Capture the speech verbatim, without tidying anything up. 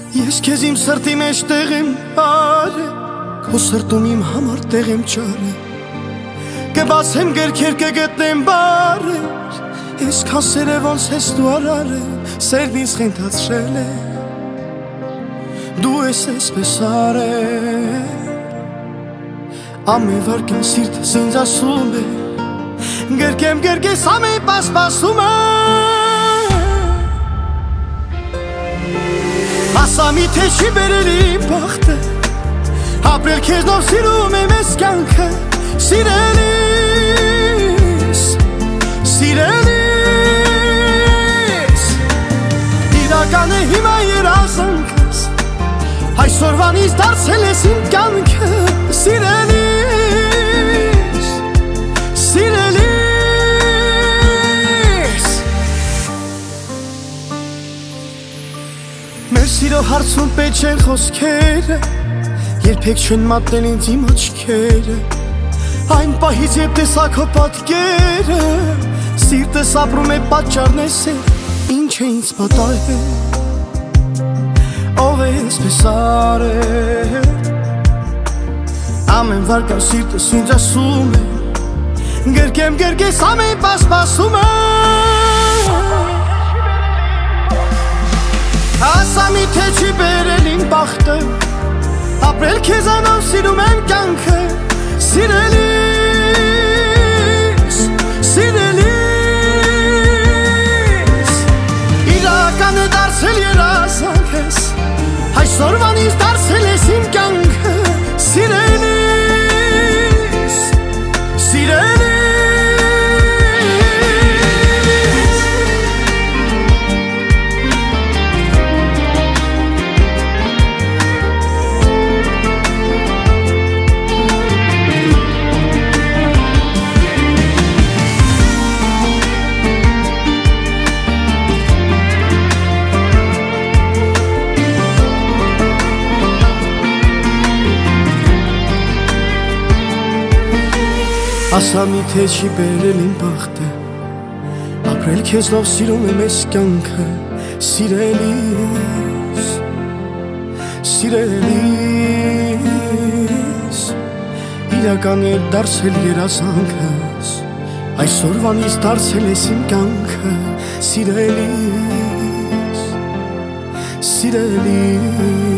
Ես քեզ իմ սրտի մեջ տեղ եմ արել, քո սրտում իմ համար տեղ եմ ճարել, կբացեմ գրքեր կգտնեմ բարեր, այսքան սեր է ոնց ես դու արարել, սերն ինձ խենթացրել է, դու ես այսպես արել, ամեն վարկյան սիրտս ինձ ասում է, գրկեմ գրկես ամեն պասպասում է, ասա միթե չի բերել իմ բախտը, ապրել քեզնով սիրում եմ ես կյանքը, սիրելիս, սիրելիս, իրական է հիմա երազանքս, այսօրվանից դարձել ես իմ կյանքը, սիրելիս, սիրելիս. Մեր սիրո հարցում պետք չեն խոսքերը, երբեք չեն մատնել ինձ իմ աչքերը, այն պահից երբ տեսա քո պատկերը, սիրտս ապրում է պատճառներ սեր, ինչ է ինձ պատահել, ով է այսպես արել, ամեն վարկան սիրտս ինձ ասում է, գրկեմ գրկես ամեն պասպասում է, ասա միթե չի բերել իմ բախտը, ապրել քեզանով սիրում եմ կյանքը, սիրելիս, սիրելիս, իրական է դարձել երազանքս, այսօրվանից դարձել ես իմ կյանքը, սիրելիս, սիրելիս. Ասա միթե չի բերել իմ բախտը, ապրել քեզնով սիրում եմ ես կյանքը, սիրելիս, սիրելիս, իրական է դարձել երազանքս, այսօրվանից դարձել ես իմ կյանքը, սիրելիս, սիրելիս.